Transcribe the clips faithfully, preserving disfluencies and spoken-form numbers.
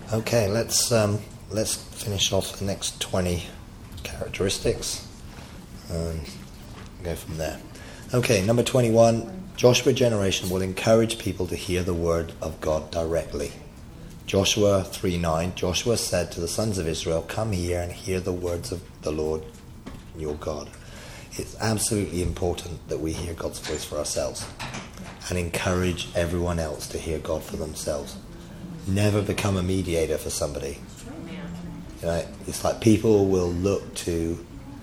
Okay, let's um, let's finish off the next twenty characteristics and go from there. Okay, number twenty-one, Joshua generation will encourage people to hear the word of God directly. Joshua three nine, Joshua said to the sons of Israel, "Come here and hear the words of the Lord your God." It's absolutely important that we hear God's voice for ourselves and encourage everyone else to hear God for themselves. Never become a mediator for somebody. You know, it's like people will look to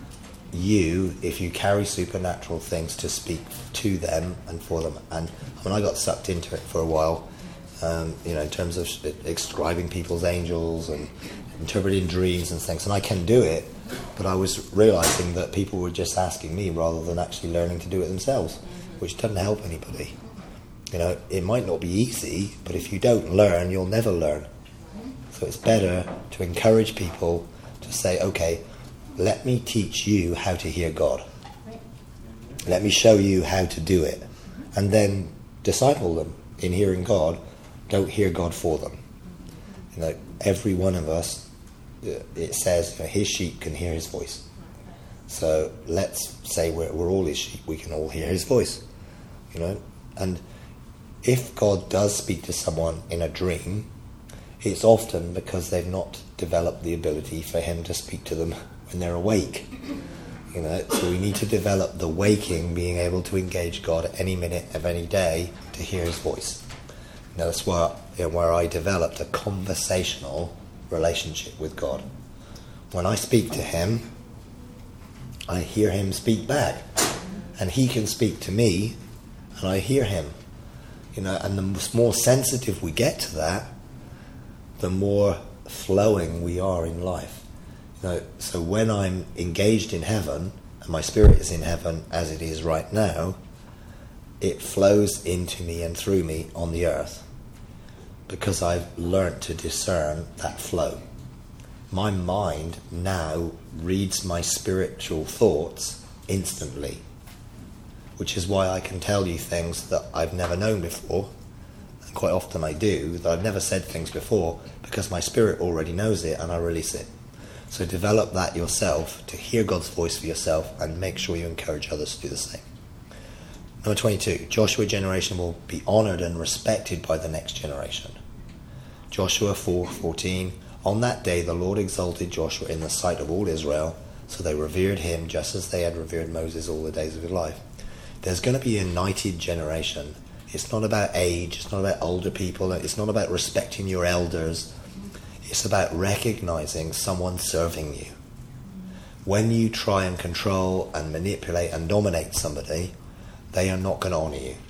you if you carry supernatural things to speak to them and for them. And I mean, I got sucked into it for a while, um, you know, in terms of describing people's angels and interpreting dreams and things. And I can do it, but I was realizing that people were just asking me rather than actually learning to do it themselves, which doesn't help anybody. You know, it might not be easy, but if you don't learn, you'll never learn. So it's better to encourage people to say, okay, let me teach you how to hear God. Let me show you how to do it. And then disciple them in hearing God. Don't hear God for them. You know, every one of us, it says, you know, his sheep can hear his voice. So let's say we're, we're all his sheep. We can all hear his voice. You know, and if God does speak to someone in a dream, it's often because they've not developed the ability for him to speak to them when they're awake. You know, so we need to develop the waking, being able to engage God at any minute of any day to hear his voice. You know, that's where, you know, where I developed a conversational relationship with God. When I speak to him, I hear him speak back. And he can speak to me, and I hear him. You know, and the more sensitive we get to that, the more flowing we are in life. You know, so when I'm engaged in heaven, and my spirit is in heaven as it is right now, it flows into me and through me on the earth, because I've learnt to discern that flow. My mind now reads my spiritual thoughts instantly, which is why I can tell you things that I've never known before, and quite often I do, that I've never said things before, because my spirit already knows it and I release it. So develop that yourself, to hear God's voice for yourself, and make sure you encourage others to do the same. Number twenty-two, Joshua generation will be honoured and respected by the next generation. Joshua four fourteen, on that day the Lord exalted Joshua in the sight of all Israel, so they revered him just as they had revered Moses all the days of his life. There's going to be a united generation. It's not about age, it's not about older people, it's not about respecting your elders. It's about recognizing someone serving you. When you try and control and manipulate and dominate somebody, they are not going to honor you.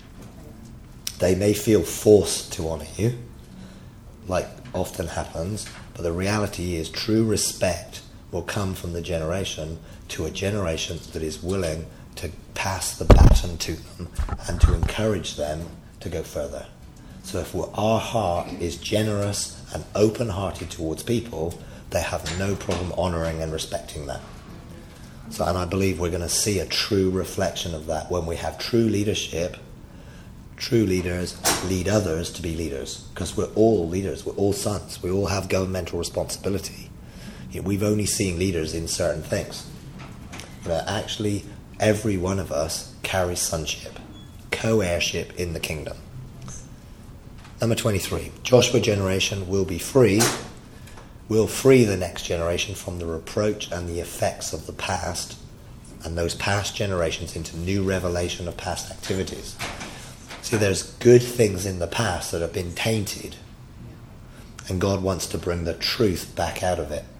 They may feel forced to honor you, like often happens, but the reality is true respect will come from the generation to a generation that is willing to pass the baton to them and to encourage them to go further. So if we're, our heart is generous and open-hearted towards people, they have no problem honouring and respecting that. So, and I believe we're going to see a true reflection of that when we have true leadership. True leaders lead others to be leaders, because we're all leaders, we're all sons, we all have governmental responsibility. You know, we've only seen leaders in certain things. You know, actually, every one of us carries sonship, co-heirship in the kingdom. Number twenty-three, Joshua generation will be free, will free the next generation from the reproach and the effects of the past, and those past generations into new revelation of past activities. See, there's good things in the past that have been tainted, and God wants to bring the truth back out of it.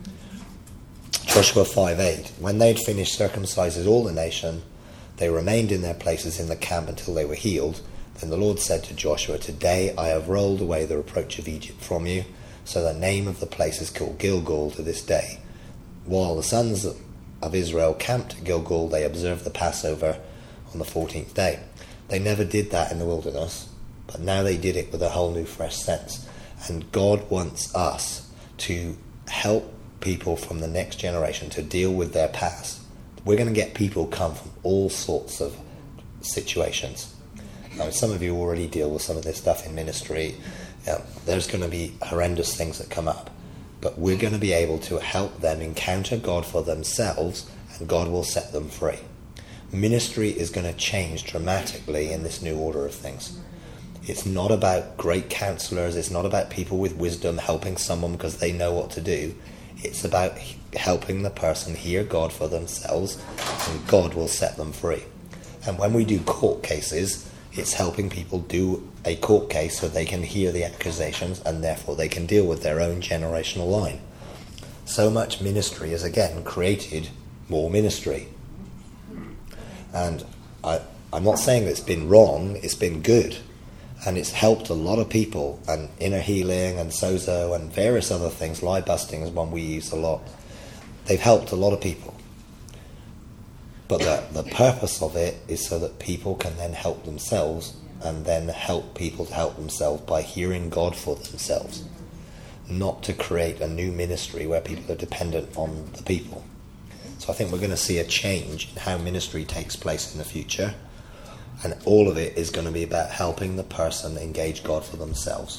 Joshua five eight, when they had finished circumcising all the nation, they remained in their places in the camp until they were healed. Then the Lord said to Joshua, today I have rolled away the reproach of Egypt from you. So the name of the place is called Gilgal to this day. While the sons of Israel camped at Gilgal, they observed the Passover on the fourteenth day. They never did that in the wilderness, but now they did it with a whole new fresh sense. And God wants us to help people from the next generation to deal with their past. We're going to get people come from all sorts of situations. Now, some of you already deal with some of this stuff in ministry. Yeah, there's going to be horrendous things that come up. But we're going to be able to help them encounter God for themselves, and God will set them free. Ministry is going to change dramatically in this new order of things. It's not about great counselors. It's not about people with wisdom helping someone because they know what to do. It's about helping the person hear God for themselves, and God will set them free. And when we do court cases, it's helping people do a court case so they can hear the accusations, and therefore they can deal with their own generational line. So much ministry has again created more ministry. And I, I'm not saying that it's been wrong, it's been good. And it's helped a lot of people, and inner healing and sozo and various other things. Lie busting is one we use a lot. They've helped a lot of people. But the, the purpose of it is so that people can then help themselves, and then help people to help themselves by hearing God for themselves. Not to create a new ministry where people are dependent on the people. So I think we're going to see a change in how ministry takes place in the future. And all of it is going to be about helping the person engage God for themselves.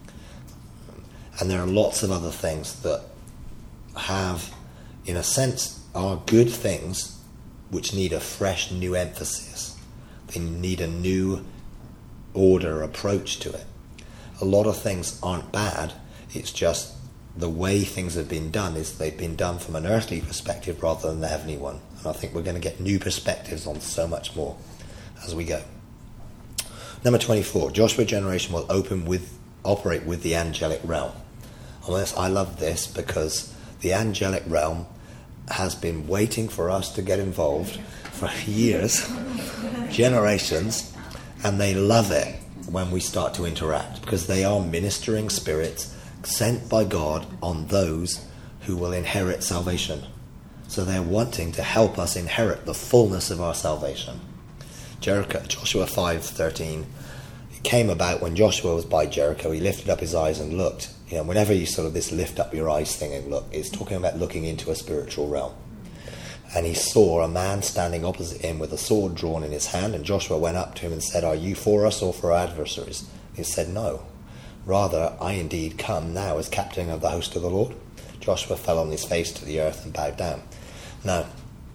And there are lots of other things that have, in a sense, are good things which need a fresh new emphasis. They need a new order approach to it. A lot of things aren't bad. It's just the way things have been done is they've been done from an earthly perspective rather than the heavenly one. And I think we're going to get new perspectives on so much more as we go. Number twenty-four, Joshua generation will open with, operate with the angelic realm. Honest, I love this because the angelic realm has been waiting for us to get involved for years, generations, and they love it when we start to interact because they are ministering spirits sent by God on those who will inherit salvation. So they're wanting to help us inherit the fullness of our salvation. Jericho, Joshua five thirteen, it came about when Joshua was by Jericho, he lifted up his eyes and looked. You know, whenever you sort of this lift up your eyes thing and look, it's talking about looking into a spiritual realm. And he saw a man standing opposite him with a sword drawn in his hand, and Joshua went up to him and said, "Are you for us or for our adversaries?" He said, "No. Rather, I indeed come now as captain of the host of the Lord." Joshua fell on his face to the earth and bowed down. Now,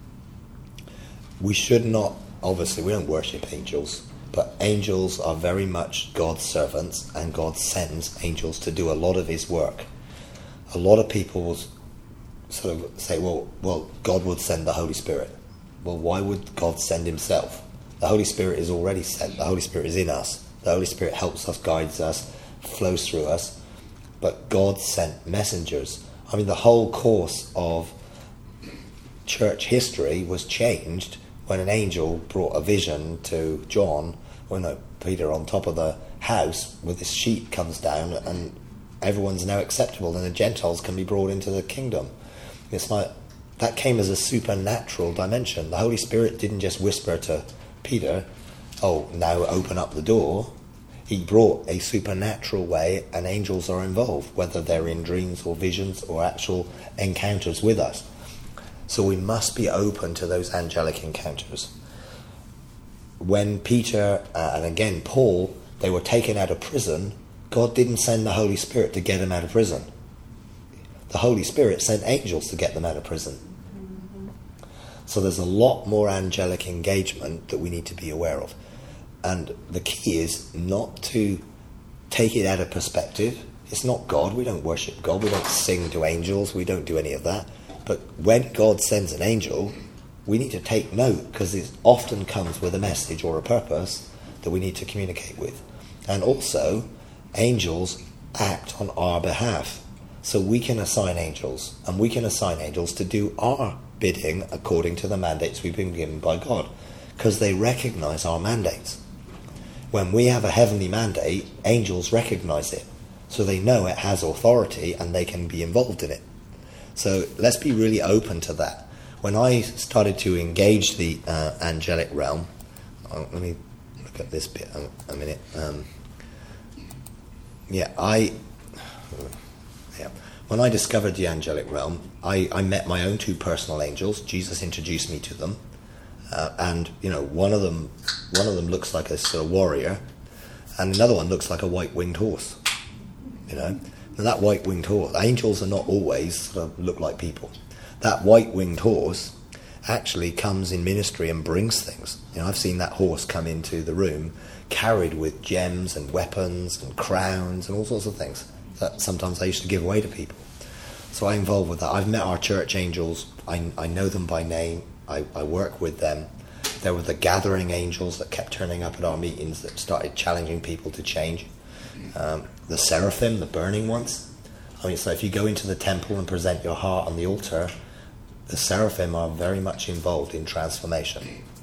we should not, obviously we don't worship angels, but angels are very much God's servants, and God sends angels to do a lot of his work. A lot of people will sort of say, well, well, God would send the Holy Spirit. Well, why would God send himself? The Holy Spirit is already sent. The Holy Spirit is in us. The Holy Spirit helps us, guides us, flows through us. But God sent messengers. I mean, the whole course of church history was changed when an angel brought a vision to John, or no, Peter, on top of the house with this sheet comes down and everyone's now acceptable and the Gentiles can be brought into the kingdom. It's like that came as a supernatural dimension. The Holy Spirit didn't just whisper to Peter, "Oh, now open up the door." He brought a supernatural way, and angels are involved, whether they're in dreams or visions or actual encounters with us. So we must be open to those angelic encounters. When Peter, uh, and again Paul, they were taken out of prison, God didn't send the Holy Spirit to get them out of prison. The Holy Spirit sent angels to get them out of prison. So there's a lot more angelic engagement that we need to be aware of. And the key is not to take it out of perspective. It's not God. We don't worship God. We don't sing to angels. We don't do any of that. But when God sends an angel, we need to take note because it often comes with a message or a purpose that we need to communicate with. And also, angels act on our behalf. So we can assign angels, and we can assign angels to do our bidding according to the mandates we've been given by God, because they recognize our mandates. When we have a heavenly mandate, angels recognize it, so they know it has authority and they can be involved in it. So let's be really open to that. When I started to engage the uh, angelic realm, oh, let me look at this bit a, a minute. Um, yeah, I... Yeah. When I discovered the angelic realm, I, I met my own two personal angels. Jesus introduced me to them. Uh, and you know, one of them, one of them looks like a sort of warrior, and another one looks like a white-winged horse. You know, and that white-winged horse. Angels are not always sort of look like people. That white-winged horse actually comes in ministry and brings things. You know, I've seen that horse come into the room carried with gems and weapons and crowns and all sorts of things that sometimes I used to give away to people. So I'm involved with that. I've met our church angels. I, I know them by name. I, I work with them. There were the gathering angels that kept turning up at our meetings that started challenging people to change. Um, the seraphim, the burning ones. I mean, so if you go into the temple and present your heart on the altar, the seraphim are very much involved in transformation.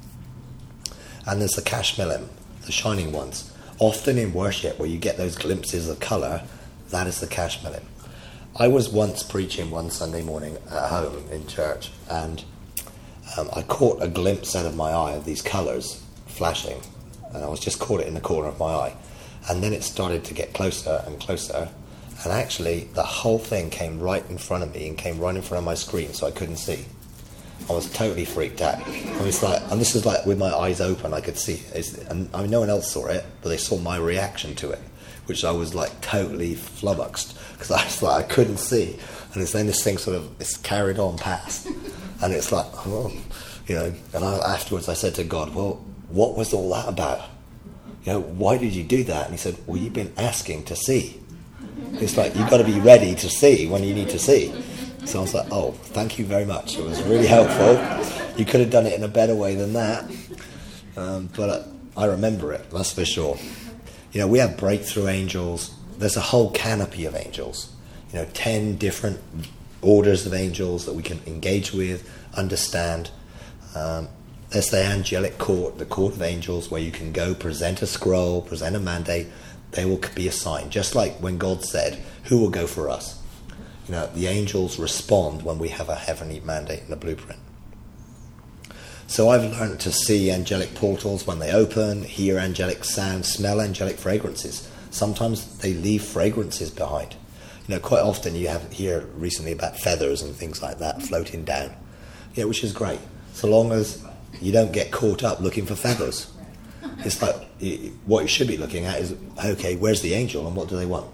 And there's the kashmilim, the shining ones. Often in worship, where you get those glimpses of colour, that is the kashmilim. I was once preaching one Sunday morning at home in church, and um, I caught a glimpse out of my eye of these colours flashing, and I was just caught it in the corner of my eye. And then it started to get closer and closer, and actually the whole thing came right in front of me and came right in front of my screen, so I couldn't see. I was totally freaked out. I was like, and this was like with my eyes open, I could see it. And I mean, no one else saw it, but they saw my reaction to it, which I was like totally flummoxed, because I was like, I couldn't see. And it's then this thing sort of, it's carried on past. And it's like, oh, you know, and I, afterwards I said to God, well, what was all that about? You know, why did you do that? And he said, well, you've been asking to see. It's like, you've got to be ready to see when you need to see. So I was like, oh, thank you very much. It was really helpful. You could have done it in a better way than that. Um, but I, I remember it, that's for sure. You know, we have breakthrough angels. There's a whole canopy of angels. You know, ten different orders of angels that we can engage with, understand. Um, there's the angelic court, the court of angels, where you can go present a scroll, present a mandate. They will be assigned. Just like when God said, who will go for us? You know, the angels respond when we have a heavenly mandate and a blueprint. So I've learned to see angelic portals when they open, hear angelic sounds, smell angelic fragrances. Sometimes they leave fragrances behind. You know, quite often you have hear recently about feathers and things like that floating down. Yeah, which is great, so long as you don't get caught up looking for feathers. It's like, what you should be looking at is, okay, where's the angel and what do they want?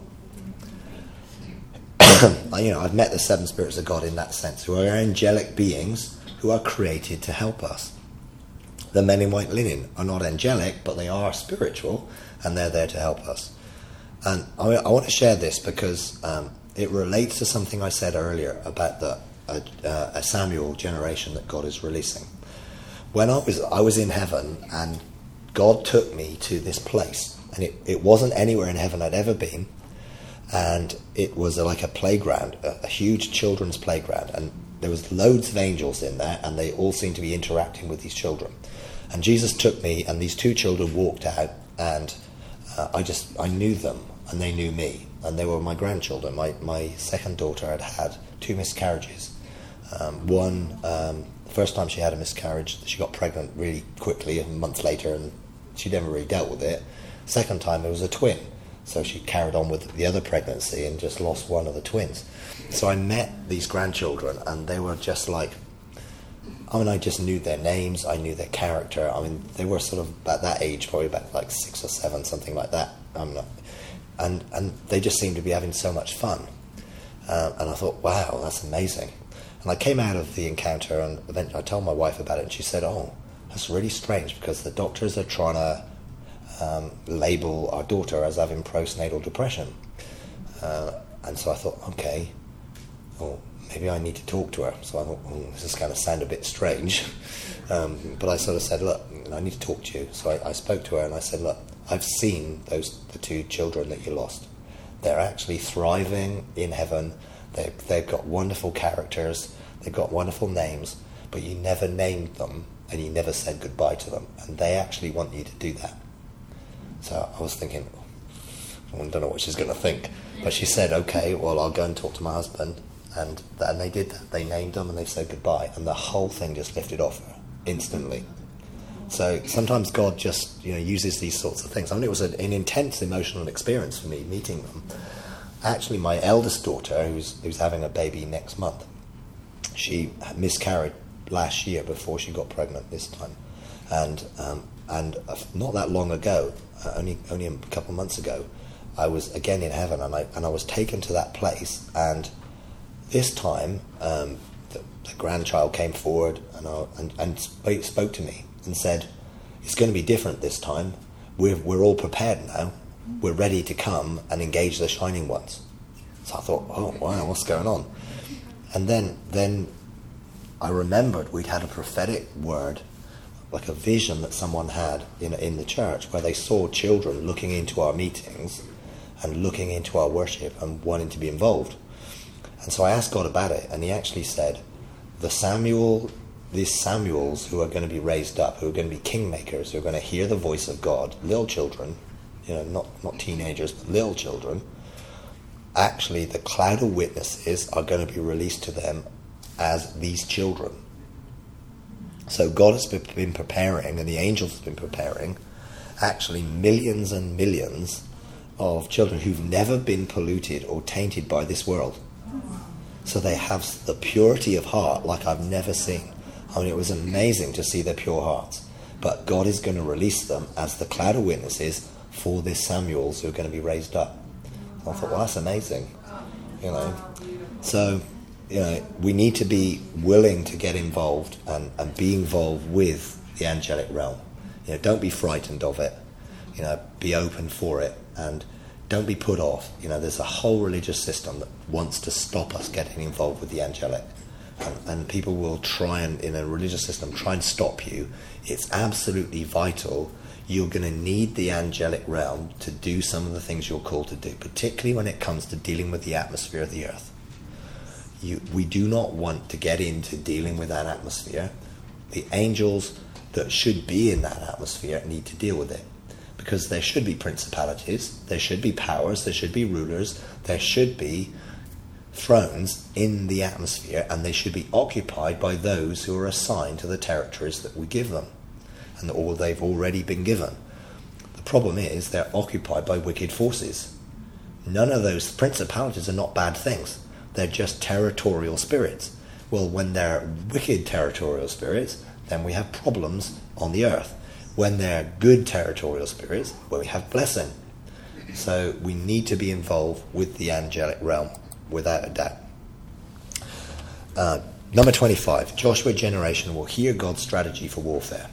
You know, I've met the seven spirits of God in that sense, who are angelic beings who are created to help us. The men in white linen are not angelic, but they are spiritual, and they're there to help us. And I, I want to share this because um, it relates to something I said earlier about the uh, uh, a Samuel generation that God is releasing. When I was I was in heaven, and God took me to this place, and it, it wasn't anywhere in heaven I'd ever been, and it was a, like a playground, a, a huge children's playground, and there was loads of angels in there, and they all seemed to be interacting with these children. And Jesus took me, and these two children walked out, and uh, I just I knew them, and they knew me, and they were my grandchildren. My my second daughter had had two miscarriages. Um, one, um, the first time she had a miscarriage, she got pregnant really quickly, a month later, and she never really dealt with it. Second time, it was a twin, so she carried on with the other pregnancy and just lost one of the twins. So I met these grandchildren, and they were just like, I mean, I just knew their names, I knew their character. I mean, they were sort of at that age, probably about like six or seven, something like that. I'm not, and and they just seemed to be having so much fun. Uh, and I thought, wow, that's amazing. And I came out of the encounter, and eventually I told my wife about it, and she said, oh, that's really strange, because the doctors are trying to um, label our daughter as having postnatal depression. Uh, and so I thought, okay, well, maybe I need to talk to her. So I thought, oh, this is going to sound a bit strange. um, but I sort of said, look, I need to talk to you. So I, I spoke to her, and I said, look, I've seen those the two children that you lost. They're actually thriving in heaven. They, they've got wonderful characters. They've got wonderful names. But you never named them, and you never said goodbye to them. And they actually want you to do that. So I was thinking, I don't know what she's going to think. But she said, okay, well, I'll go and talk to my husband. And, and they did that. They named them, and they said goodbye. And the whole thing just lifted off her instantly. So sometimes God just, you know, uses these sorts of things. I mean, it was an, an intense emotional experience for me meeting them. Actually, my eldest daughter, who's who's having a baby next month, she miscarried last year before she got pregnant this time. And um, and not that long ago, uh, only only a couple of months ago, I was again in heaven, and I and I was taken to that place. And this time, um, the, the grandchild came forward and, I, and and spoke, spoke to me and said, "It's going to be different this time. We're we're all prepared now. We're ready to come and engage the Shining Ones." So I thought, "Oh wow, what's going on?" And then then I remembered we'd had a prophetic word, like a vision that someone had in in the church, where they saw children looking into our meetings and looking into our worship and wanting to be involved. And so I asked God about it, and he actually said, the Samuel, these Samuels who are going to be raised up, who are going to be kingmakers, who are going to hear the voice of God, little children, you know, not, not teenagers, but little children, actually the cloud of witnesses are going to be released to them as these children. So God has been preparing, and the angels have been preparing, actually millions and millions of children who've never been polluted or tainted by this world. So they have the purity of heart like I've never seen. I mean, it was amazing to see their pure hearts. But God is going to release them as the cloud of witnesses for this Samuels who are going to be raised up. I thought, well, that's amazing. You know, so, you know, we need to be willing to get involved and, and be involved with the angelic realm. You know, don't be frightened of it. You know, be open for it, and don't be put off. You know, there's a whole religious system that wants to stop us getting involved with the angelic. And, and people will try and, in a religious system, try and stop you. It's absolutely vital. You're going to need the angelic realm to do some of the things you're called to do, particularly when it comes to dealing with the atmosphere of the earth. You, we do not want to get into dealing with that atmosphere. The angels that should be in that atmosphere need to deal with it. Because there should be principalities, there should be powers, there should be rulers, there should be thrones in the atmosphere, and they should be occupied by those who are assigned to the territories that we give them, and or they've already been given. The problem is they're occupied by wicked forces. None of those principalities are not bad things. They're just territorial spirits. Well, when they're wicked territorial spirits, then we have problems on the earth. When they're good territorial spirits, well, we have blessing. So we need to be involved with the angelic realm, without a doubt. Uh, number twenty-five, Joshua generation will hear God's strategy for warfare.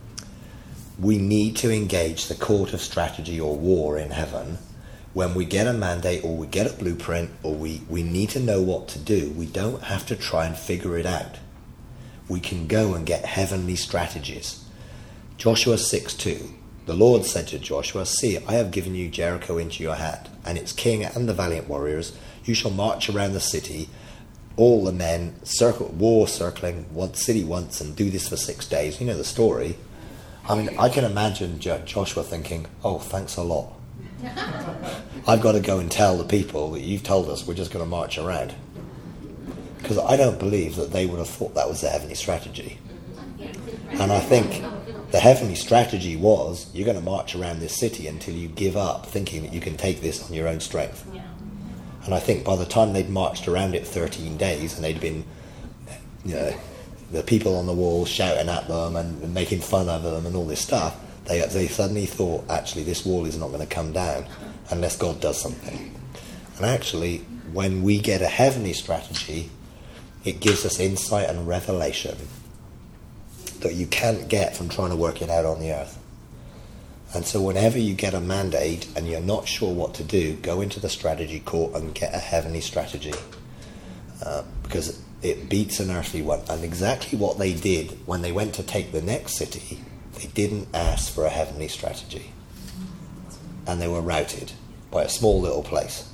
We need to engage the court of strategy or war in heaven. When we get a mandate or we get a blueprint or we, we need to know what to do, we don't have to try and figure it out. We can go and get heavenly strategies. Joshua six two, the Lord said to Joshua, "See, I have given you Jericho into your hand, and its king and the valiant warriors. You shall march around the city, all the men, circle, war circling one city once, and do this for six days." You know the story. I mean, I can imagine Joshua thinking, "Oh, thanks a lot. I've got to go and tell the people that you've told us we're just going to march around." Because I don't believe that they would have thought that was the heavenly strategy. And I think the heavenly strategy was, you're going to march around this city until you give up thinking that you can take this on your own strength. Yeah. And I think by the time they'd marched around it thirteen days and they'd been, you know, the people on the wall shouting at them and making fun of them and all this stuff, they they suddenly thought, actually, this wall is not going to come down unless God does something. And actually, when we get a heavenly strategy, it gives us insight and revelation that you can't get from trying to work it out on the earth. And so whenever you get a mandate and you're not sure what to do, go into the strategy court and get a heavenly strategy. Uh, because it beats an earthly one. And exactly what they did when they went to take the next city, they didn't ask for a heavenly strategy. And they were routed by a small little place.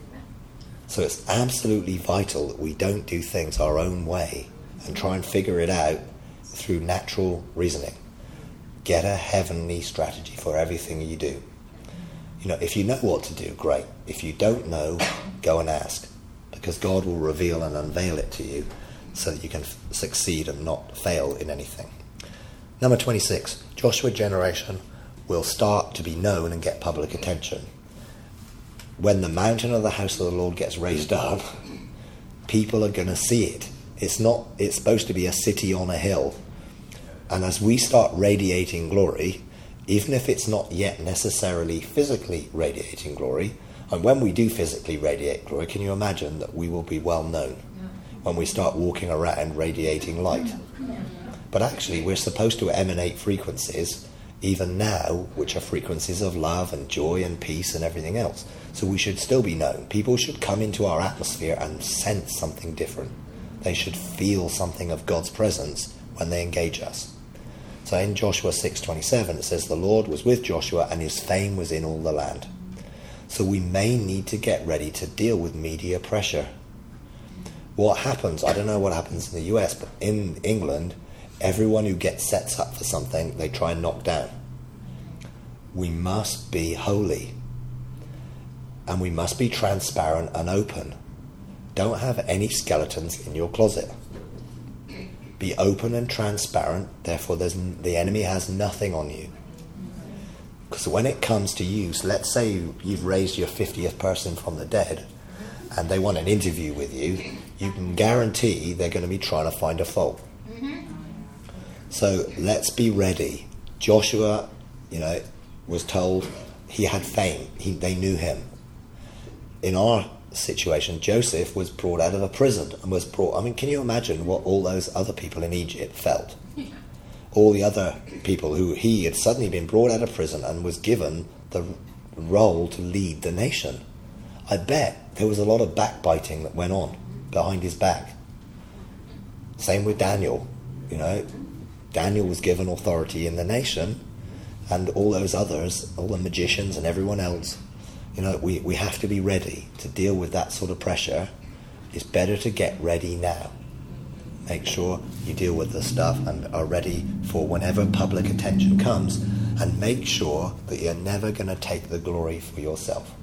So it's absolutely vital that we don't do things our own way and try and figure it out through natural reasoning. Get a heavenly strategy for everything you do. You know, if you know what to do, great. If you don't know, go and ask, because God will reveal and unveil it to you so that you can f- succeed and not fail in anything. Number twenty-six, Joshua generation will start to be known and get public attention. When the mountain of the house of the Lord gets raised up, people are going to see it It's not. It's supposed to be a city on a hill. And as we start radiating glory, even if it's not yet necessarily physically radiating glory, and when we do physically radiate glory, can you imagine that we will be well known when we start walking around radiating light? But actually, we're supposed to emanate frequencies, even now, which are frequencies of love and joy and peace and everything else. So we should still be known. People should come into our atmosphere and sense something different. They should feel something of God's presence when they engage us. So in Joshua six twenty-seven, it says, the Lord was with Joshua and his fame was in all the land. So we may need to get ready to deal with media pressure. What happens, I don't know what happens in the U S, but in England, everyone who gets sets up for something, they try and knock down. We must be holy. And we must be transparent and open. Don't have any skeletons in your closet. Be open and transparent, therefore there's, the enemy has nothing on you. Because when it comes to you, so let's say you, you've raised your fiftieth person from the dead, and they want an interview with you, you can guarantee they're going to be trying to find a fault. So let's be ready. Joshua, you know, was told he had fame. He, they knew him. In our situation, Joseph was brought out of a prison and was brought... I mean, can you imagine what all those other people in Egypt felt? All the other people who he had suddenly been brought out of prison and was given the role to lead the nation. I bet there was a lot of backbiting that went on behind his back. Same with Daniel, you know. Daniel was given authority in the nation, and all those others, all the magicians and everyone else, you know, we, we have to be ready to deal with that sort of pressure. It's better to get ready now. Make sure you deal with the stuff and are ready for whenever public attention comes, and make sure that you're never going to take the glory for yourself.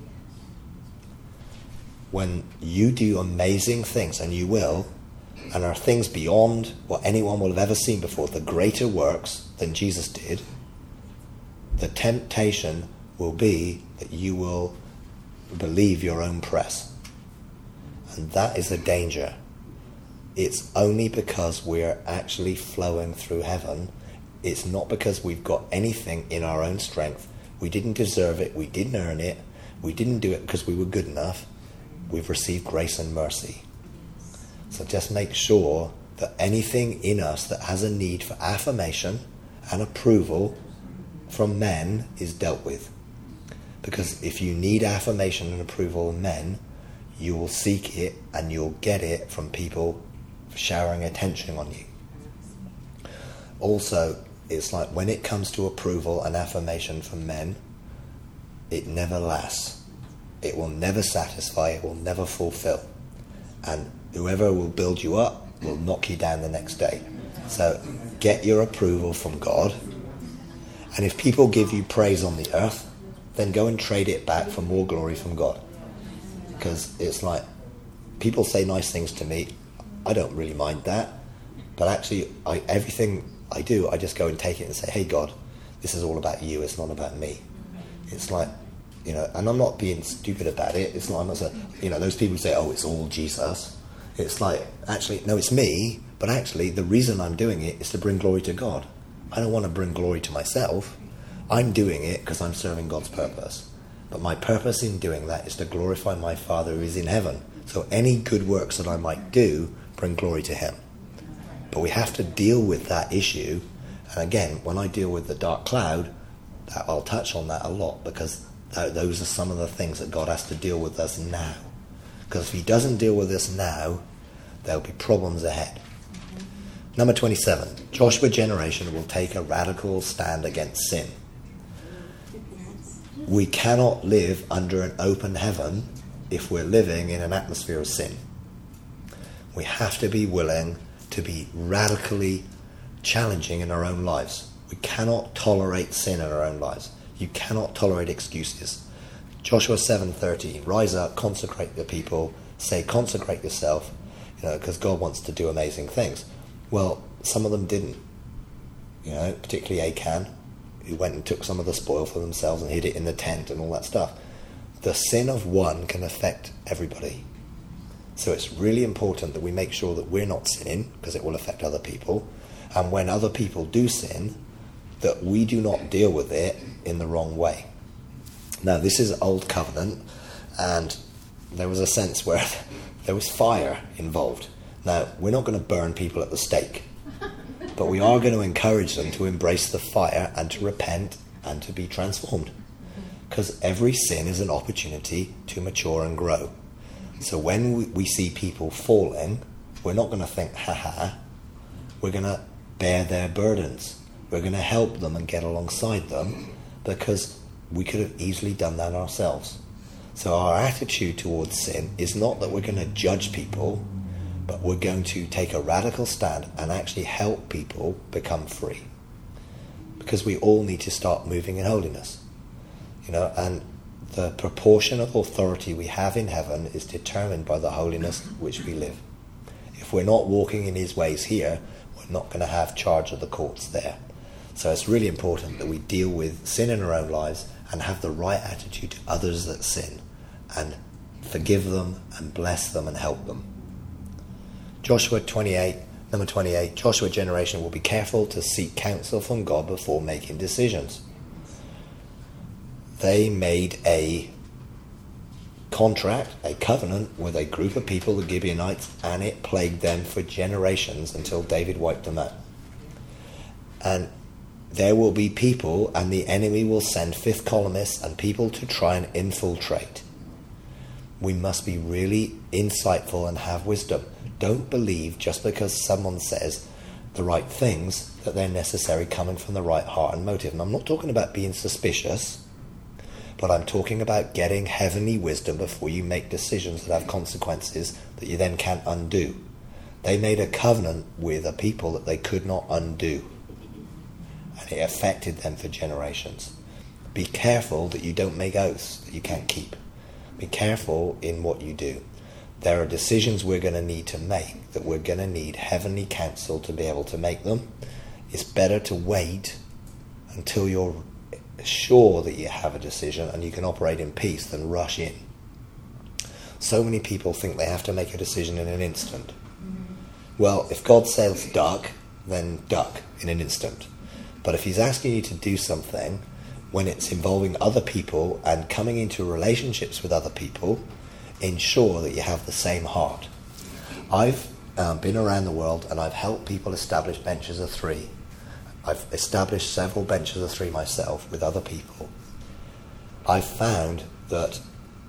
When you do amazing things, and you will, and are things beyond what anyone will have ever seen before, the greater works than Jesus did, the temptation will be that you will believe your own press. And that is a danger. It's only because we're actually flowing through heaven. It's not because we've got anything in our own strength. We didn't deserve it. We didn't earn it. We didn't do it because we were good enough. We've received grace and mercy. So just make sure that anything in us that has a need for affirmation and approval from men is dealt with. Because if you need affirmation and approval of men, you will seek it and you'll get it from people showering attention on you. Also, it's like when it comes to approval and affirmation from men, it never lasts. It will never satisfy, it will never fulfill. And whoever will build you up will knock you down the next day. So get your approval from God. And if people give you praise on the earth, then go and trade it back for more glory from God. Because it's like, people say nice things to me, I don't really mind that. But actually, I, everything I do, I just go and take it and say, hey God, this is all about you, it's not about me. It's like, you know, and I'm not being stupid about it. It's not, I'm not saying, you know, those people who say, oh, it's all Jesus. It's like, actually, no, it's me, but actually the reason I'm doing it is to bring glory to God. I don't want to bring glory to myself. I'm doing it because I'm serving God's purpose. But my purpose in doing that is to glorify my Father who is in heaven. So any good works that I might do, bring glory to him. But we have to deal with that issue. And again, when I deal with the dark cloud, that, I'll touch on that a lot, because that, those are some of the things that God has to deal with us now. Because if he doesn't deal with us now, there'll be problems ahead. Number twenty-seven, Joshua generation will take a radical stand against sin. We cannot live under an open heaven if we're living in an atmosphere of sin. We have to be willing to be radically challenging in our own lives. We cannot tolerate sin in our own lives. You cannot tolerate excuses. Joshua seven thirteen, rise up, consecrate the people, say consecrate yourself, you know, because God wants to do amazing things. Well, some of them didn't, you know, particularly Achan, who went and took some of the spoil for themselves and hid it in the tent and all that stuff. The sin of one can affect everybody. So it's really important that we make sure that we're not sinning, because it will affect other people. And when other people do sin, that we do not deal with it in the wrong way. Now, this is Old Covenant, and there was a sense where there was fire involved. Now, we're not going to burn people at the stake, but we are going to encourage them to embrace the fire and to repent and to be transformed. Because every sin is an opportunity to mature and grow. So when we, we see people falling, we're not going to think, ha-ha. We're going to bear their burdens. We're going to help them and get alongside them, because we could have easily done that ourselves. So our attitude towards sin is not that we're going to judge people, but we're going to take a radical stand and actually help people become free. Because we all need to start moving in holiness. You know, and the proportion of authority we have in heaven is determined by the holiness which we live. If we're not walking in his ways here, we're not going to have charge of the courts there. So it's really important that we deal with sin in our own lives and have the right attitude to others that sin, and forgive them and bless them and help them. Joshua twenty-eight, number twenty-eight, Joshua generation will be careful to seek counsel from God before making decisions. They made a contract, a covenant with a group of people, the Gibeonites, and it plagued them for generations until David wiped them out. And there will be people, and the enemy will send fifth columnists and people to try and infiltrate. We must be really insightful and have wisdom. Don't believe just because someone says the right things that they're necessarily coming from the right heart and motive. And I'm not talking about being suspicious, but I'm talking about getting heavenly wisdom before you make decisions that have consequences that you then can't undo. They made a covenant with a people that they could not undo, and it affected them for generations. Be careful that you don't make oaths that you can't keep. Be careful in what you do. There are decisions we're going to need to make that we're going to need heavenly counsel to be able to make them. It's better to wait until you're sure that you have a decision and you can operate in peace than rush in. So many people think they have to make a decision in an instant. Well, if God says duck, then duck in an instant. But if he's asking you to do something when it's involving other people and coming into relationships with other people, ensure that you have the same heart. I've um, been around the world and I've helped people establish benches of three. I've established several benches of three myself with other people. I've found that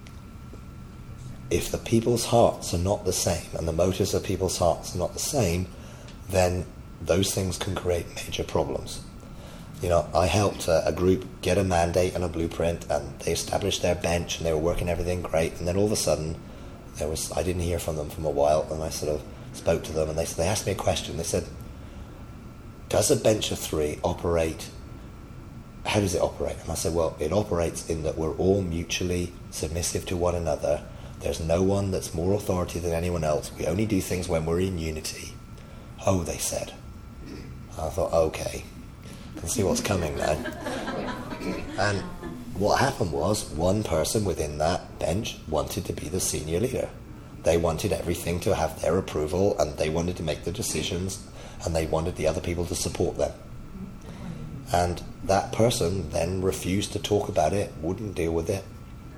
if the people's hearts are not the same and the motives of people's hearts are not the same, then those things can create major problems. You know, I helped a, a group get a mandate and a blueprint, and they established their bench and they were working everything great, and then all of a sudden there was I didn't hear from them for a while, and I sort of spoke to them, and they, they asked me a question. They said, does a bench of three operate, how does it operate? And I said, well, it operates in that we're all mutually submissive to one another. There's no one that's more authority than anyone else. We only do things when we're in unity. Oh, they said. I thought, okay, I can see what's coming now. And what happened was, one person within that bench wanted to be the senior leader. They wanted everything to have their approval, and they wanted to make the decisions, and they wanted the other people to support them. And that person then refused to talk about it, wouldn't deal with it.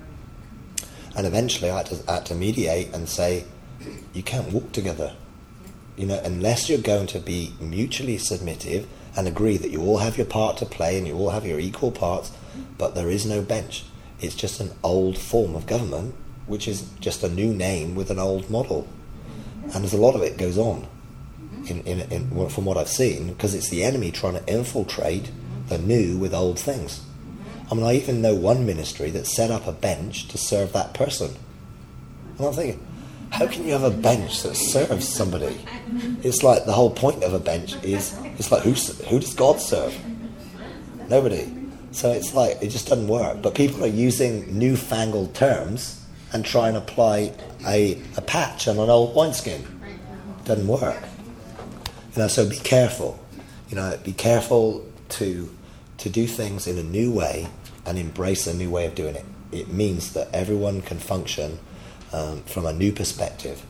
And eventually I had to, I had to mediate and say, you can't walk together. You know, unless you're going to be mutually submissive and agree that you all have your part to play and you all have your equal parts, but there is no bench. It's just an old form of government, which is just a new name with an old model. And there's a lot of it goes on. In, in, in, from what I've seen, because it's the enemy trying to infiltrate the new with old things. I mean, I even know one ministry that set up a bench to serve that person. And I'm thinking, how can you have a bench that serves somebody? It's like the whole point of a bench is, it's like, who, who does God serve? Nobody. So it's like, it just doesn't work. But people are using newfangled terms and try and apply a, a patch on an old wineskin. It doesn't work. You know, so be careful. You know, be careful to to do things in a new way and embrace a new way of doing it. It means that everyone can function um, from a new perspective.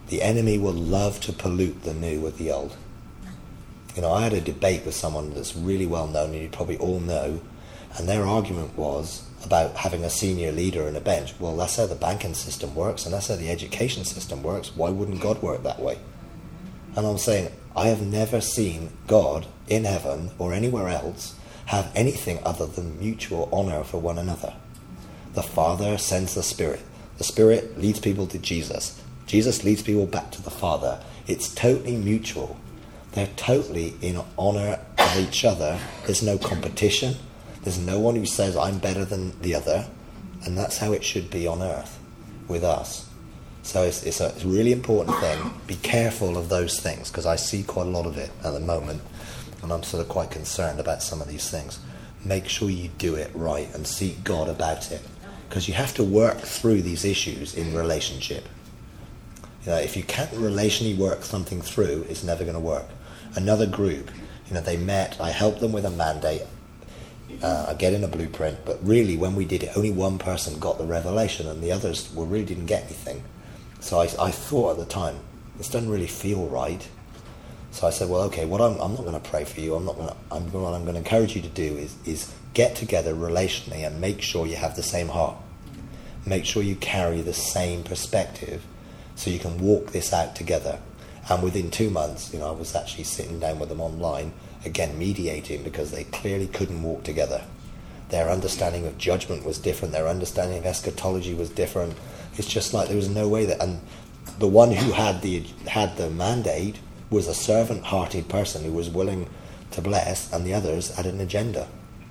The enemy will love to pollute the new with the old. You know, I had a debate with someone that's really well known, and you probably all know, and their argument was about having a senior leader and a bench. Well, that's how the banking system works, and that's how the education system works. Why wouldn't God work that way? And I'm saying, I have never seen God in heaven or anywhere else have anything other than mutual honour for one another. The Father sends the Spirit. The Spirit leads people to Jesus. Jesus leads people back to the Father. It's totally mutual. They're totally in honour of each other. There's no competition. There's no one who says, I'm better than the other. And that's how it should be on earth with us. So it's, it's, a, it's a really important thing. Be careful of those things, because I see quite a lot of it at the moment. And I'm sort of quite concerned about some of these things. Make sure you do it right and seek God about it. Because you have to work through these issues in relationship. You know, if you can't relationally work something through, it's never going to work. Another group, you know, they met, I helped them with a mandate, uh, I get in a blueprint, but really when we did it, only one person got the revelation and the others were, really didn't get anything. So I, I thought at the time, this doesn't really feel right. So I said, well, okay, what I'm, I'm not going to pray for you. I'm not going to, I'm, what I'm going to encourage you to do is, is get together relationally and make sure you have the same heart. Make sure you carry the same perspective so you can walk this out together. And within two months, you know, I was actually sitting down with them online, again, mediating, because they clearly couldn't walk together. Their understanding of judgment was different. Their understanding of eschatology was different. It's just like there was no way that... And the one who had the had the mandate was a servant-hearted person who was willing to bless, and the others had an agenda.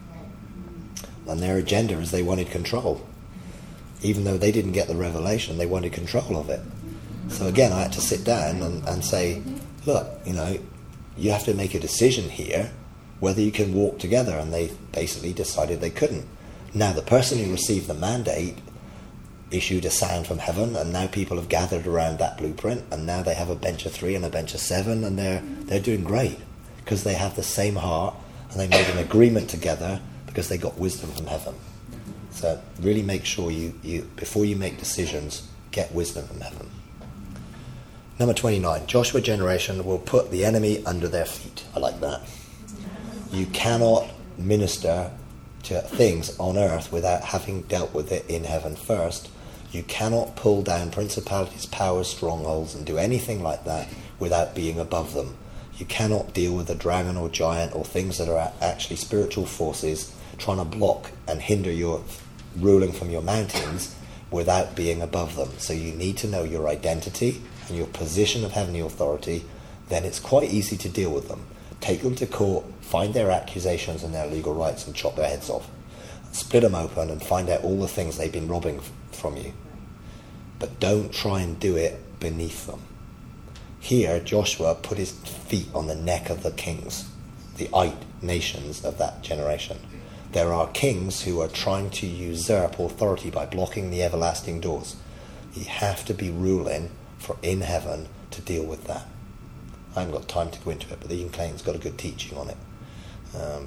And their agenda is they wanted control. Even though they didn't get the revelation, they wanted control of it. So again, I had to sit down and, and say, look, you know, you have to make a decision here whether you can walk together. And they basically decided they couldn't. Now, the person who received the mandate issued a sound from heaven, and now people have gathered around that blueprint, and now they have a bench of three and a bench of seven, and they're they're doing great because they have the same heart, and they made an agreement together because they got wisdom from heaven. So really make sure you, you before you make decisions, get wisdom from heaven. Number twenty-nine, Joshua generation will put the enemy under their feet. I like that. You cannot minister to things on earth without having dealt with it in heaven first. You cannot pull down principalities, powers, strongholds, and do anything like that without being above them. You cannot deal with a dragon or giant or things that are actually spiritual forces trying to block and hinder your ruling from your mountains without being above them. So you need to know your identity and your position of heavenly authority. Then it's quite easy to deal with them. Take them to court, find their accusations and their legal rights, and chop their heads off. Split them open and find out all the things they've been robbing f- from you. But don't try and do it beneath them. Here, Joshua put his feet on the neck of the kings, the Ite nations of that generation. There are kings who are trying to usurp authority by blocking the everlasting doors. You have to be ruling for in heaven to deal with that. I haven't got time to go into it, but Ian Clayton's got a good teaching on it. Um,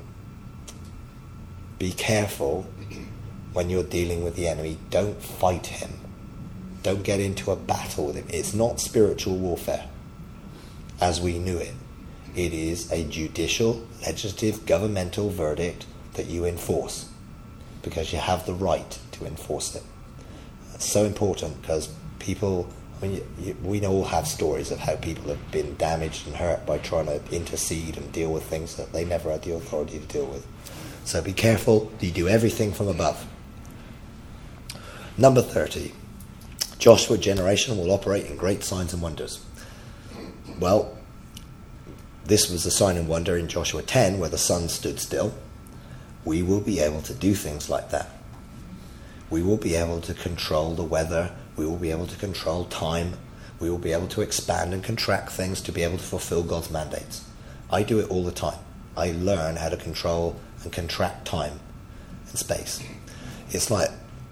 be careful when you're dealing with the enemy. Don't fight him. Don't get into a battle with him. It's not spiritual warfare as we knew it. It is a judicial, legislative, governmental verdict that you enforce because you have the right to enforce it. That's so important because people... I mean, you, you, we all have stories of how people have been damaged and hurt by trying to intercede and deal with things that they never had the authority to deal with. So be careful. You do everything from above. Number thirty. Joshua generation will operate in great signs and wonders. Well, this was the sign and wonder in Joshua ten where the sun stood still. We will be able to do things like that. We will be able to control the weather. We will be able to control time. We will be able to expand and contract things to be able to fulfill God's mandates. I do it all the time. I learn how to control and contract time and space. It's like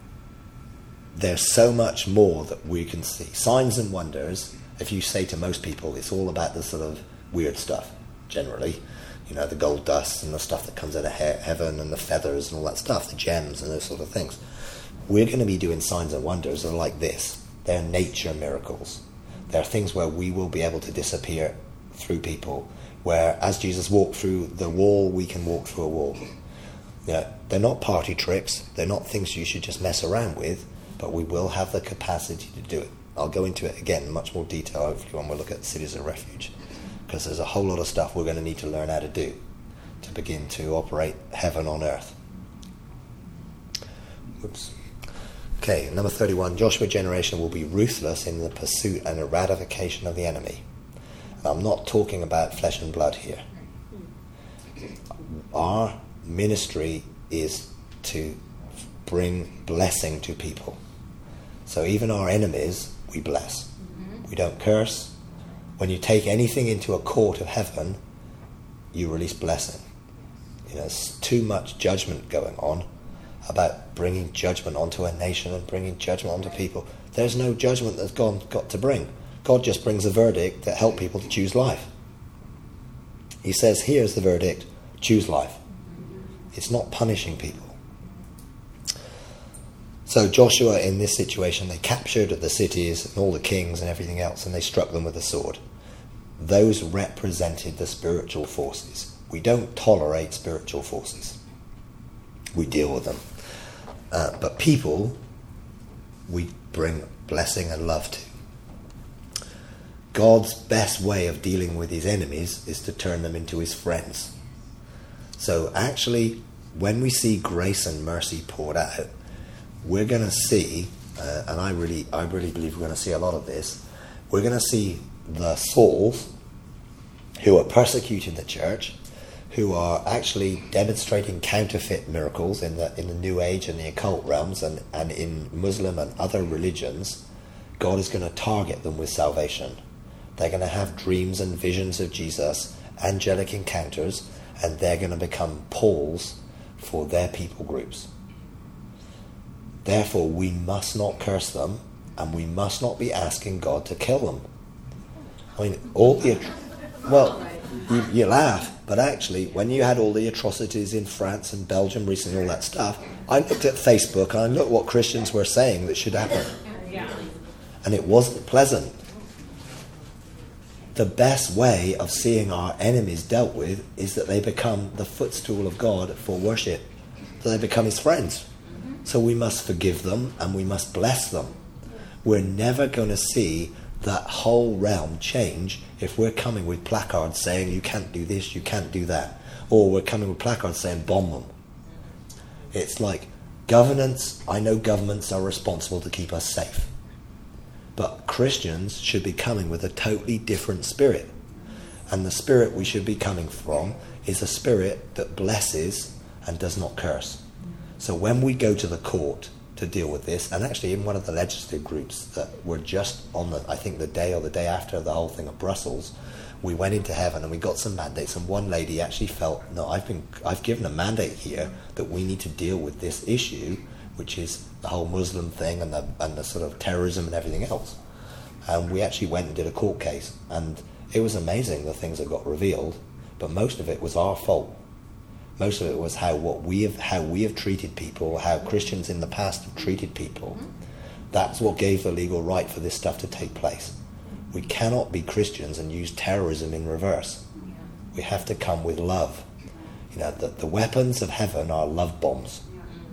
there's so much more that we can see. Signs and wonders, if you say to most people, it's all about the sort of weird stuff, generally. You know, the gold dust and the stuff that comes out of he- heaven and the feathers and all that stuff, the gems and those sort of things. We're going to be doing signs and wonders that are like this. They're nature miracles. There are things where we will be able to disappear through people, where as Jesus walked through the wall, we can walk through a wall. You know, they're not party tricks, they're not things you should just mess around with, but we will have the capacity to do it. I'll go into it again in much more detail, hopefully, when we look at cities of refuge, because there's a whole lot of stuff we're going to need to learn how to do to begin to operate heaven on earth. Whoops. Okay, number thirty-one, Joshua generation will be ruthless in the pursuit and eradication of the enemy. And I'm not talking about flesh and blood here. Our ministry is to bring blessing to people. So even our enemies, we bless. Mm-hmm. We don't curse. When you take anything into a court of heaven, you release blessing. You know, there's too much judgment going on about bringing judgment onto a nation and bringing judgment onto people. There's no judgment that God got to bring. God just brings a verdict that helps people to choose life. He says, here's the verdict, choose life. It's not punishing people. So Joshua, in this situation, they captured the cities and all the kings and everything else, and they struck them with the sword. Those represented the spiritual forces. We don't tolerate spiritual forces. We deal with them. Uh, but people, we bring blessing and love to. God's best way of dealing with his enemies is to turn them into his friends. So actually, when we see grace and mercy poured out, we're going to see, uh, and I really, I really believe we're going to see a lot of this, we're going to see the Sauls who are persecuting the church, who are actually demonstrating counterfeit miracles in the in the New Age and the occult realms, and, and in Muslim and other religions. God is going to target them with salvation. They're going to have dreams and visions of Jesus, angelic encounters, and they're going to become Pauls for their people groups. Therefore, we must not curse them, and we must not be asking God to kill them. I mean, all the... Well, you, you laugh, but actually, when you had all the atrocities in France and Belgium recently, all that stuff, I looked at Facebook and I looked what Christians were saying that should happen. And it wasn't pleasant. The best way of seeing our enemies dealt with is that they become the footstool of God for worship. That they become his friends. So we must forgive them and we must bless them. We're never going to see that whole realm change if we're coming with placards saying you can't do this, you can't do that. Or we're coming with placards saying bomb them. It's like governance, I know governments are responsible to keep us safe. But Christians should be coming with a totally different spirit. And the spirit we should be coming from is a spirit that blesses and does not curse. So when we go to the court to deal with this, and actually in one of the legislative groups that were just on the, I think the day or the day after the whole thing of Brussels, we went into heaven and we got some mandates, and one lady actually felt, no, I've been, I've given a mandate here that we need to deal with this issue, which is the whole Muslim thing and the and the sort of terrorism and everything else. And we actually went and did a court case, and it was amazing the things that got revealed, but most of it was our fault. Most of it was how what we have how we have treated people, how Christians in the past have treated people. That's what gave the legal right for this stuff to take place. We cannot be Christians and use terrorism in reverse. We have to come with love. You know, the, the weapons of heaven are love bombs.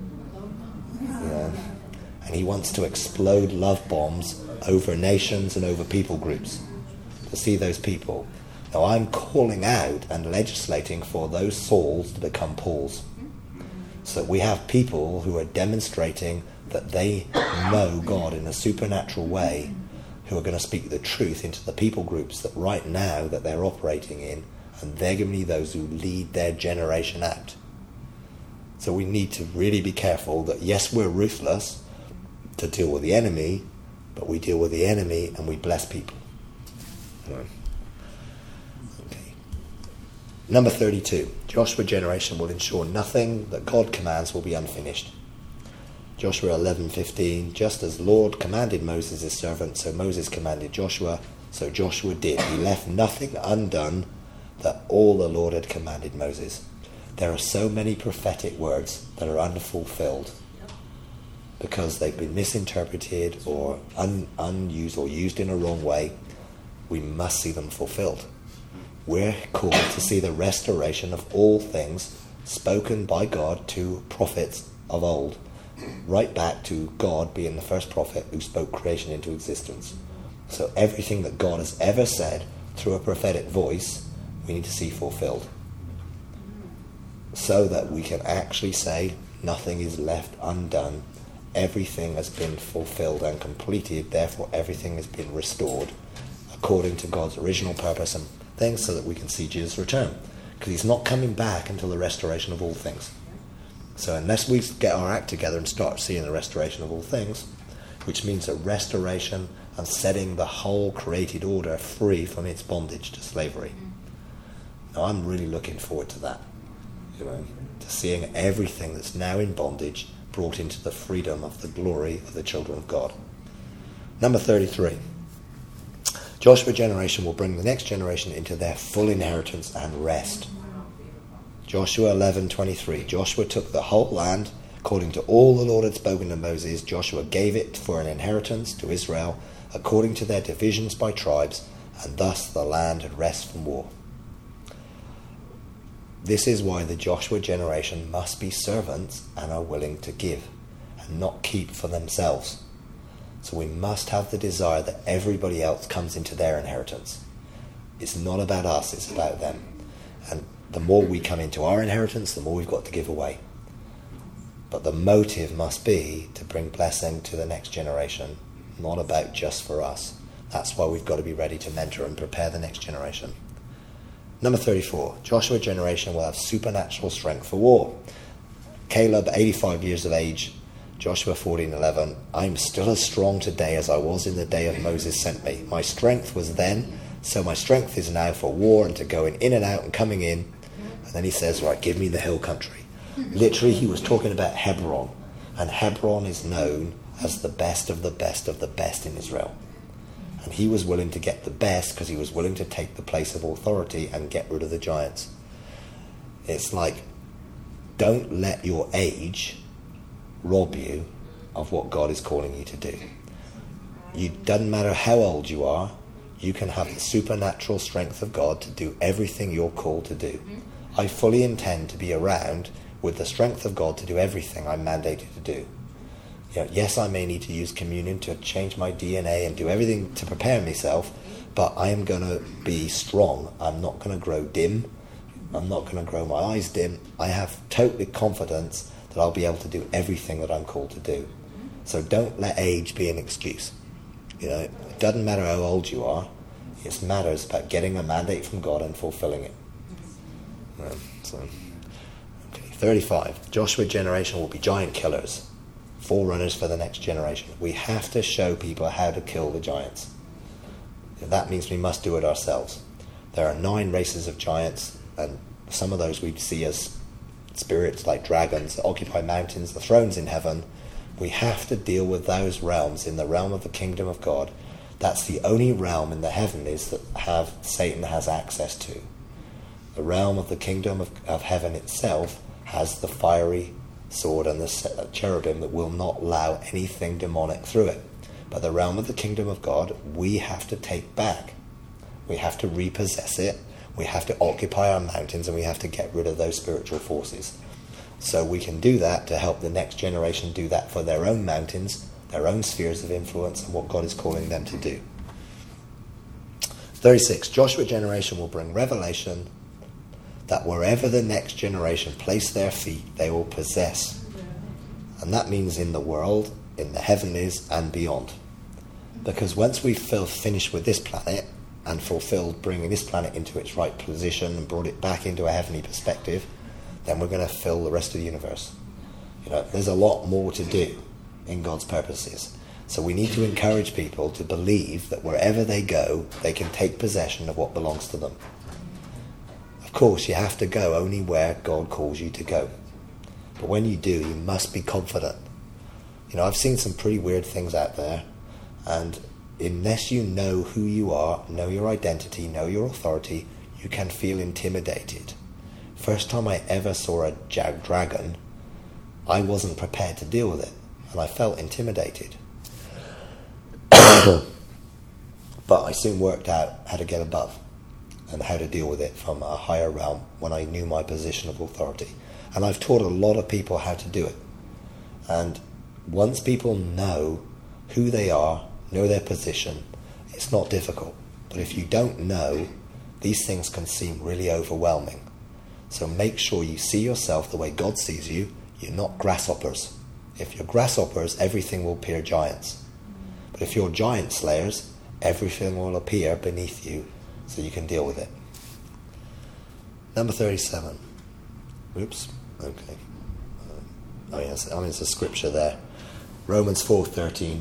You know, and he wants to explode love bombs over nations and over people groups. To see those people. Now I'm calling out and legislating for those Sauls to become Pauls. So we have people who are demonstrating that they know God in a supernatural way, who are going to speak the truth into the people groups that right now that they're operating in, and they're going to be those who lead their generation out. So we need to really be careful that yes, we're ruthless to deal with the enemy, but we deal with the enemy and we bless people. Right. Number thirty-two, Joshua generation will ensure nothing that God commands will be unfinished. Joshua eleven fifteen, just as Lord commanded Moses his servant, so Moses commanded Joshua, so Joshua did. He left nothing undone that all the Lord had commanded Moses. There are so many prophetic words that are unfulfilled. because they've been misinterpreted or un, unused or used in a wrong way, we must see them fulfilled. We're called to see the restoration of all things spoken by God to prophets of old, right back to God being the first prophet who spoke creation into existence. So everything that God has ever said through a prophetic voice, we need to see fulfilled, so that we can actually say nothing is left undone. Everything has been fulfilled and completed, therefore everything has been restored according to God's original purpose and things, so that we can see Jesus return. Because he's not coming back until the restoration of all things. So unless we get our act together and start seeing the restoration of all things, which means a restoration and setting the whole created order free from its bondage to slavery. Now I'm really looking forward to that, you know, to seeing everything that's now in bondage brought into the freedom of the glory of the children of God. Number thirty-three. Joshua generation will bring the next generation into their full inheritance and rest. Joshua eleven twenty-three. Joshua took the whole land according to all the Lord had spoken to Moses. Joshua gave it for an inheritance to Israel according to their divisions by tribes, and thus the land had rest from war. This is why the Joshua generation must be servants and are willing to give and not keep for themselves. So we must have the desire that everybody else comes into their inheritance. It's not about us, it's about them. And the more we come into our inheritance, the more we've got to give away. But the motive must be to bring blessing to the next generation, not about just for us. That's why we've got to be ready to mentor and prepare the next generation. Number thirty-four. Joshua generation will have supernatural strength for war. Caleb, eighty-five years of age. Joshua fourteen eleven. I'm still as strong today as I was in the day of Moses sent me. My strength was then, so my strength is now for war and to going in and out and coming in. And then he says, right, give me the hill country. Literally, he was talking about Hebron. And Hebron is known as the best of the best of the best in Israel. And he was willing to get the best because he was willing to take the place of authority and get rid of the giants. It's like, don't let your age rob you of what God is calling you to do. It doesn't matter how old you are, you can have the supernatural strength of God to do everything you're called to do. I fully intend to be around with the strength of God to do everything I'm mandated to do. You know, yes, I may need to use communion to change my D N A and do everything to prepare myself, but I am going to be strong. I'm not going to grow dim. I'm not going to grow my eyes dim. I have totally confidence that I'll be able to do everything that I'm called to do. So don't let age be an excuse. You know, it doesn't matter how old you are. It matters about getting a mandate from God and fulfilling it. Um, so, okay, thirty-five. Joshua generation will be giant killers. Forerunners for the next generation. We have to show people how to kill the giants. That means we must do it ourselves. There are nine races of giants, and some of those we see as spirits like dragons that occupy mountains, the thrones in heaven. We have to deal with those realms in the realm of the kingdom of God. That's the only realm in the heavenlies that have Satan has access to. The realm of the kingdom of, of heaven itself has the fiery sword and the cherubim that will not allow anything demonic through it. But the realm of the kingdom of God, we have to take back. We have to repossess it. We have to occupy our mountains, and we have to get rid of those spiritual forces. So we can do that to help the next generation do that for their own mountains, their own spheres of influence, and what God is calling them to do. thirty-six. Joshua generation will bring revelation that wherever the next generation place their feet, they will possess. And that means in the world, in the heavenlies, and beyond. Because once we've finished with this planet and fulfilled bringing this planet into its right position and brought it back into a heavenly perspective, then we're going to fill the rest of the universe. You know, there's a lot more to do in God's purposes. So we need to encourage people to believe that wherever they go, they can take possession of what belongs to them. Of course, you have to go only where God calls you to go. But when you do, you must be confident. You know, I've seen some pretty weird things out there, and unless you know who you are, know your identity, know your authority, you can feel intimidated. First time I ever saw a jag dragon, I wasn't prepared to deal with it. and I felt intimidated. But I soon worked out how to get above and how to deal with it from a higher realm when I knew my position of authority. And I've taught a lot of people how to do it. And once people know who they are, know their position, it's not difficult. But if you don't know, these things can seem really overwhelming. So make sure you see yourself the way God sees you. You're not grasshoppers. If you're grasshoppers, everything will appear giants. But if you're giant slayers, everything will appear beneath you so you can deal with it. Number thirty-seven. Oops. Okay. Oh yes, I mean, there's a scripture there. Romans four thirteen.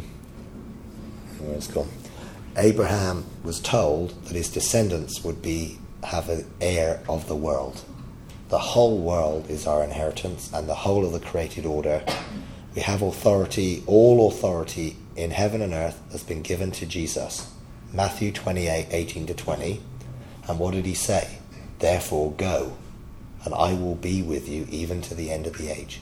Where it's gone. Abraham was told that his descendants would be have an heir of the world. The whole world is our inheritance, and the whole of the created order. We have authority, all authority in heaven and earth has been given to Jesus. Matthew twenty-eight, eighteen to twenty. And what did he say? Therefore go, and I will be with you even to the end of the age.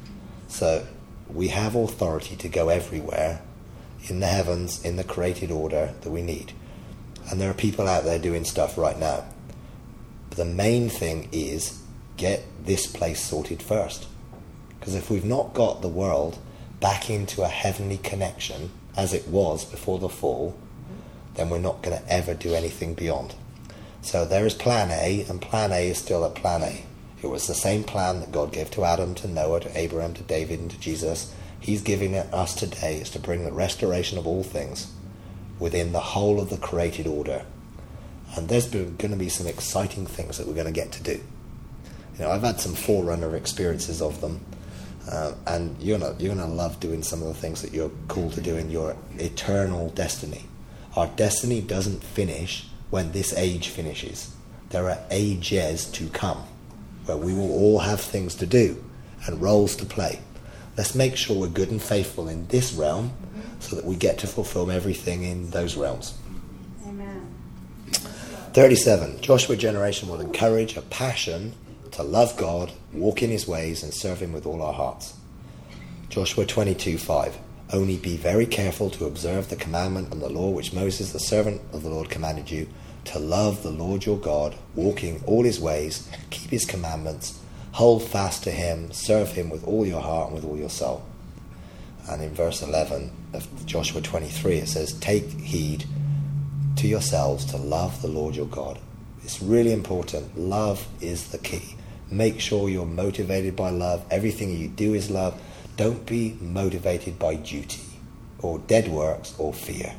So we have authority to go everywhere in the heavens, in the created order that we need. And there are people out there doing stuff right now. But the main thing is get this place sorted first. Because if we've not got the world back into a heavenly connection as it was before the fall, then we're not going to ever do anything beyond. So there is plan A, and plan A is still a plan A. It was the same plan that God gave to Adam, to Noah, to Abraham, to David, and to Jesus. He's giving it us today is to bring the restoration of all things within the whole of the created order. And there's going to be some exciting things that we're going to get to do. You know, I've had some forerunner experiences of them, uh, and you're gonna you're gonna love doing some of the things that you're called to do in your eternal destiny. Our destiny doesn't finish when this age finishes. There are ages to come where we will all have things to do and roles to play. Let's make sure we're good and faithful in this realm so that we get to fulfill everything in those realms. Amen. thirty-seven. Joshua generation will encourage a passion to love God, walk in his ways, and serve him with all our hearts. Joshua twenty-two, five. Only be very careful to observe the commandment and the law which Moses, the servant of the Lord, commanded you, to love the Lord your God, walking all his ways, keep his commandments, hold fast to him, serve him with all your heart and with all your soul. And in verse eleven of Joshua twenty-three, it says, take heed to yourselves to love the Lord your God. It's really important. Love is the key. Make sure you're motivated by love. Everything you do is love. Don't be motivated by duty or dead works or fear.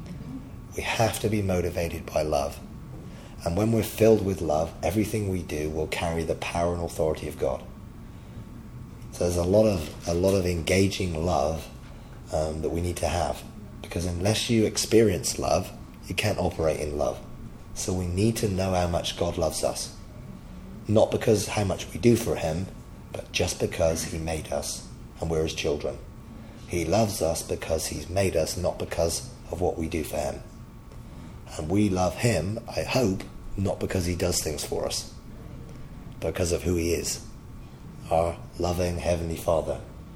We have to be motivated by love. And when we're filled with love, everything we do will carry the power and authority of God. So there's a lot of a lot of engaging love um, that we need to have. Because unless you experience love, you can't operate in love. So we need to know how much God loves us. Not because how much we do for him, but just because he made us and we're his children. He loves us because he's made us, not because of what we do for him. And we love him, I hope, not because he does things for us, but because of who he is, our loving Heavenly Father.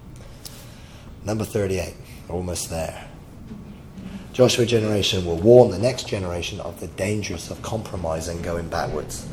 Number thirty-eight, almost there. Joshua generation will warn the next generation of the dangers of compromise and going backwards.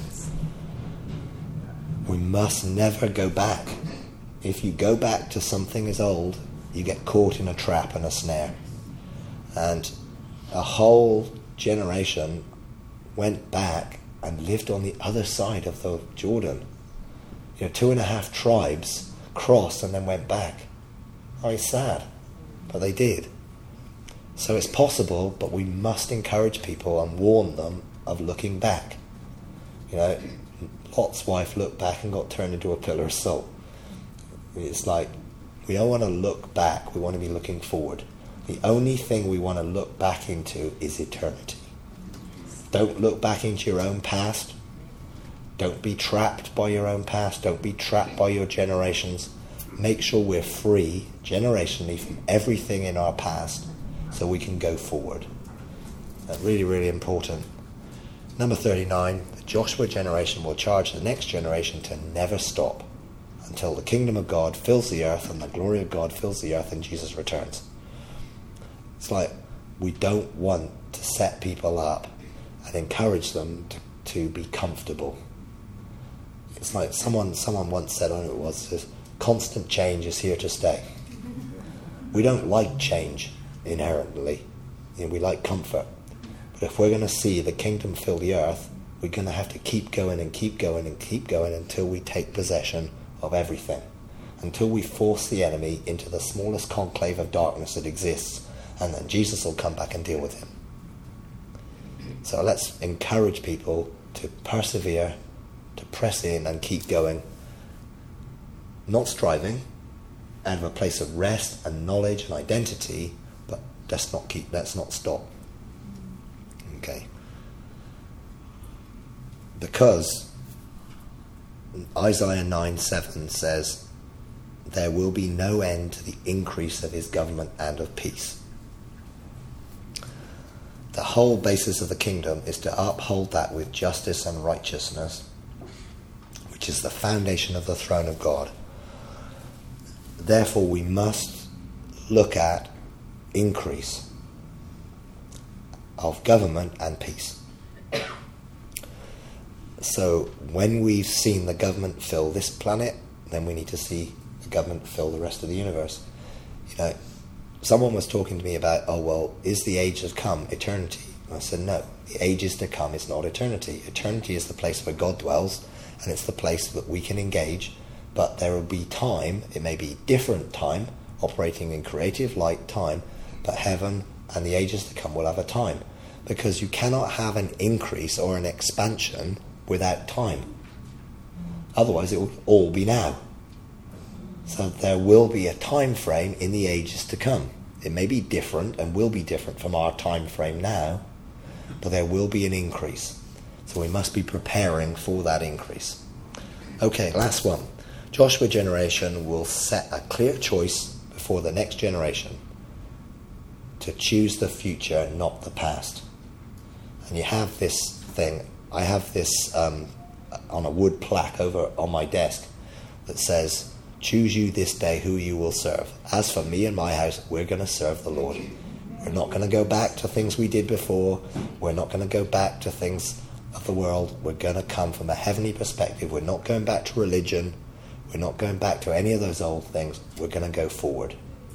We must never go back. If you go back to something as old, you get caught in a trap and a snare. And a whole generation went back and lived on the other side of the Jordan. You know, two and a half tribes crossed and then went back. Oh, it's sad, but they did. So it's possible, but we must encourage people and warn them of looking back. You know, Lot's wife looked back and got turned into a pillar of salt. It's like, we don't want to look back, we want to be looking forward. The only thing we want to look back into is eternity. Don't look back into your own past. Don't be trapped by your own past. Don't be trapped by your generations. Make sure we're free, generationally, from everything in our past so we can go forward. That's really, really important. Number thirty-nine, the Joshua generation will charge the next generation to never stop. until the kingdom of God fills the earth and the glory of God fills the earth and Jesus returns. It's like we don't want to set people up and encourage them to, to be comfortable. It's like someone someone once said, I don't know what it was, says, constant change is here to stay. We don't like change inherently. You know, we like comfort. But if we're going to see the kingdom fill the earth, we're going to have to keep going and keep going and keep going until we take possession of everything. Until we force the enemy into the smallest conclave of darkness that exists, and then Jesus will come back and deal with him. So let's encourage people to persevere, to press in and keep going. Not striving, out of a place of rest and knowledge and identity, but let's not keep, let's not stop. Okay. Because Isaiah nine seven says, there will be no end to the increase of his government and of peace. The whole basis of the kingdom is to uphold that with justice and righteousness, which is the foundation of the throne of God. Therefore, we must look at increase of government and peace. So when we've seen the government fill this planet, then we need to see the government fill the rest of the universe. You know, someone was talking to me about, oh, well, is the age to come eternity? And I said, no, the age is to come is not eternity. Eternity is the place where God dwells, and it's the place that we can engage, but there will be time, it may be different time, operating in creative light time, but heaven and the ages to come will have a time. Because you cannot have an increase or an expansion without time. Otherwise it will all be now. So there will be a time frame in the ages to come. It may be different and will be different from our time frame now, but there will be an increase. So we must be preparing for that increase. Okay, last one. Joshua generation will set a clear choice before the next generation to choose the future, not the past. And you have this thing, I have this um, on a wood plaque over on my desk that says, choose you this day who you will serve. As for me and my house, we're going to serve the Lord. We're not going to go back to things we did before. We're not going to go back to things of the world. We're going to come from a heavenly perspective. We're not going back to religion. We're not going back to any of those old things. We're going to go forward.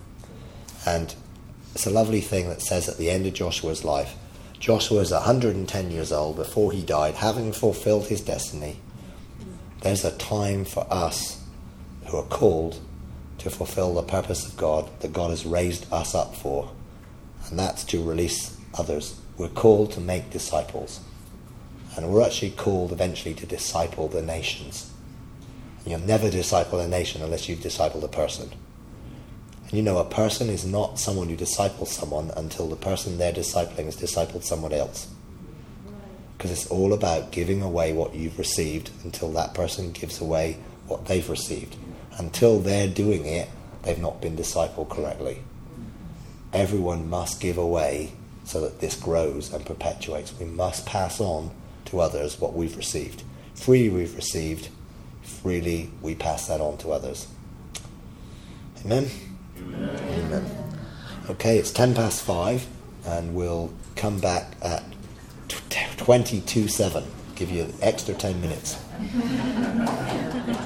And it's a lovely thing that says at the end of Joshua's life, Joshua was one hundred ten years old before he died, having fulfilled his destiny. There's a time for us who are called to fulfill the purpose of God that God has raised us up for, and that's to release others. We're called to make disciples, and we're actually called eventually to disciple the nations. And you'll never disciple a nation unless you've discipled a person. And you know, a person is not someone who disciples someone until the person they're discipling has discipled someone else. Because it's all about giving away what you've received until that person gives away what they've received. Until they're doing it, they've not been discipled correctly. Everyone must give away so that this grows and perpetuates. We must pass on to others what we've received. Freely we've received, freely we pass that on to others. Amen? Amen. Amen. Okay, it's ten past five, and we'll come back at twenty-two seven. Give you an extra ten minutes.